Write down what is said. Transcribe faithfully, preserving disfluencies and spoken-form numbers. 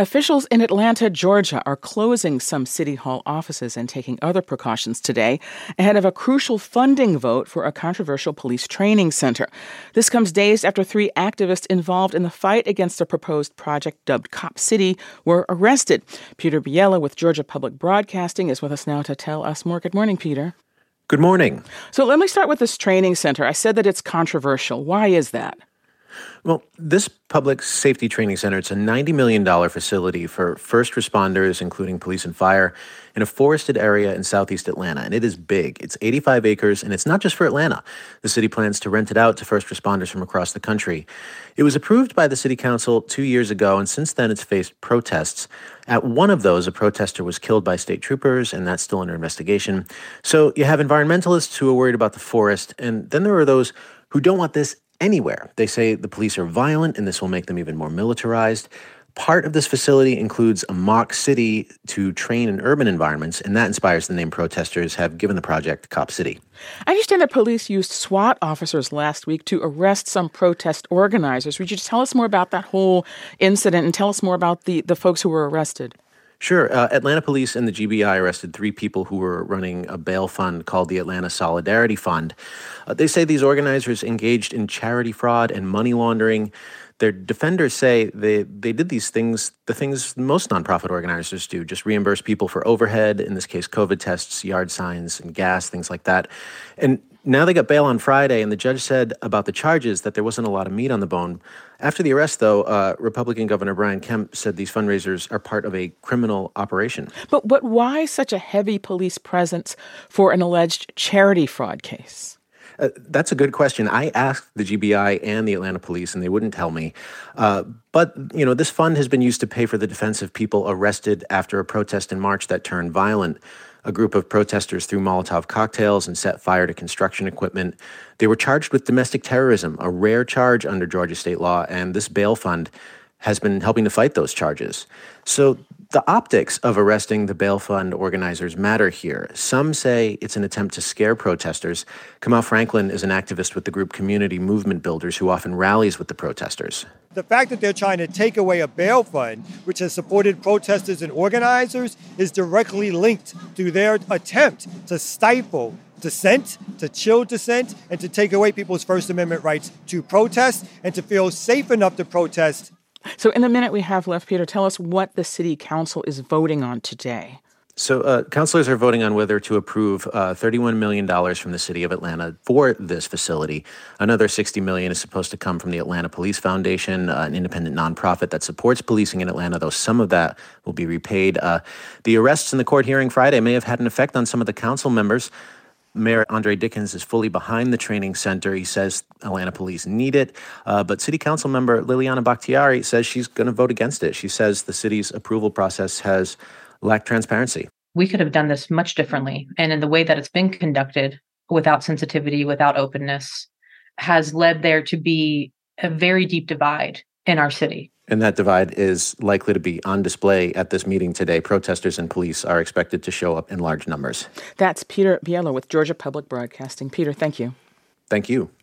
Officials in Atlanta, Georgia, are closing some city hall offices and taking other precautions today ahead of a crucial funding vote for a controversial police training center. This comes days after three activists involved in the fight against a proposed project dubbed Cop City were arrested. Peter Biella with Georgia Public Broadcasting is with us now to tell us more. Good morning, Peter. Good morning. So let me start with this training center. I said that it's controversial. Why is that? Well, this public safety training center, it's a ninety million dollars facility for first responders, including police and fire, in a forested area in southeast Atlanta. And it is big. It's eighty-five acres, and it's not just for Atlanta. The city plans to rent it out to first responders from across the country. It was approved by the city council two years ago, and since then it's faced protests. At one of those, a protester was killed by state troopers, and that's still under investigation. So you have environmentalists who are worried about the forest, and then there are those who don't want this anywhere. They say the police are violent and this will make them even more militarized. Part of this facility includes a mock city to train in urban environments, and that inspires the name protesters have given the project Cop City. I understand that police used SWAT officers last week to arrest some protest organizers. Would you just tell us more about that whole incident and tell us more about the, the folks who were arrested? Sure. Uh, Atlanta police and the G B I arrested three people who were running a bail fund called the Atlanta Solidarity Fund. Uh, they say these organizers engaged in charity fraud and money laundering. Their defenders say they, they did these things, the things most nonprofit organizers do, just reimburse people for overhead, in this case, COVID tests, yard signs, and gas, things like that. And now they got bail on Friday, and the judge said about the charges that there wasn't a lot of meat on the bone. After the arrest, though, uh, Republican Governor Brian Kemp said these fundraisers are part of a criminal operation. But, but why such a heavy police presence for an alleged charity fraud case? Uh, that's a good question. I asked the G B I and the Atlanta police, and they wouldn't tell me. Uh, but, you know, this fund has been used to pay for the defense of people arrested after a protest in March that turned violent. A group of protesters threw Molotov cocktails and set fire to construction equipment. They were charged with domestic terrorism, a rare charge under Georgia state law, and this bail fund has been helping to fight those charges. So the optics of arresting the bail fund organizers matter here. Some say it's an attempt to scare protesters. Kamal Franklin is an activist with the group Community Movement Builders who often rallies with the protesters. The fact that they're trying to take away a bail fund, which has supported protesters and organizers, is directly linked to their attempt to stifle dissent, to chill dissent, and to take away people's First Amendment rights to protest and to feel safe enough to protest. So in the minute we have left, Peter, tell us what the city council is voting on today. So uh, councilors are voting on whether to approve uh, thirty-one million dollars from the city of Atlanta for this facility. Another sixty million dollars is supposed to come from the Atlanta Police Foundation, uh, an independent nonprofit that supports policing in Atlanta, though some of that will be repaid. Uh, the arrests in the court hearing Friday may have had an effect on some of the council members. Mayor Andre Dickens is fully behind the training center. He says Atlanta police need it. Uh, but City Council member Liliana Bakhtiari says she's going to vote against it. She says the city's approval process has lacked transparency. We could have done this much differently. And in the way that it's been conducted, without sensitivity, without openness, has led there to be a very deep divide in our city. And that divide is likely to be on display at this meeting today. Protesters and police are expected to show up in large numbers. That's Peter Biella with Georgia Public Broadcasting. Peter, thank you. Thank you.